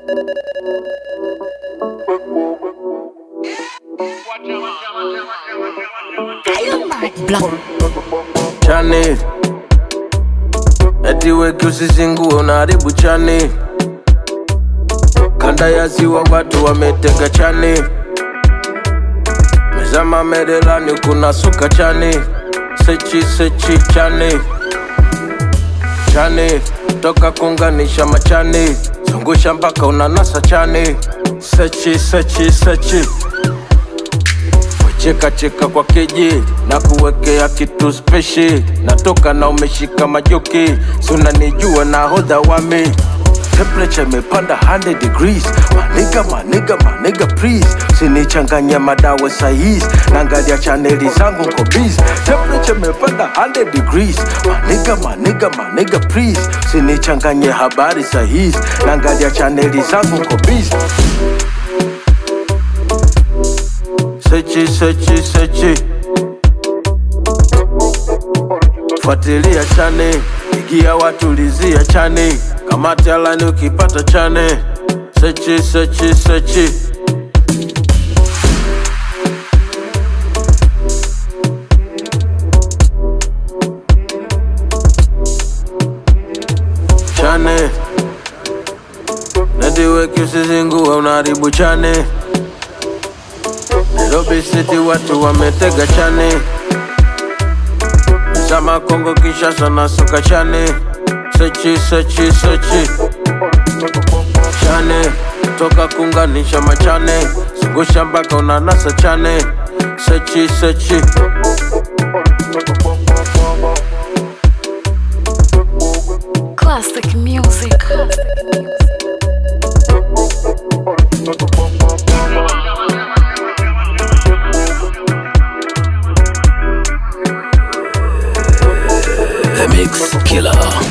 Chani eti weki usizingue unaharibu chani. Kanda ya ziwa watu wametega chani. Mezama Merelani kuna suka chani. Sechi chani. Chani toka kunganisha machani. Zungusha mpaka unanasa chani. Sechi cheka kwa keji na kuwekea kitu special. Natoka na umeshika majoki, si unanijua na hodha wami. Temperature imepanda 100 degrees. Maniga please, sinichanganya madawa saizi. Naangalia chaneli zangu nko busy. Temperature imepanda 100 degrees. Maniga please, sinichanganya habari saizi. Naangalia chaneli zangu nko busy. Sechi fuatilia chane. Igia watu lizia chane. Kamati alani ukipata chane. Sechi chane. Nediweki usizingue unaharibu chane. Nairobi City watu wametega chane. Zama Kongo Kinshasa na suka chane. Sechi chane toka kunganisha machane. Zungusha mpaka unanasa chane. Sechi Classic music. The Mix Killer.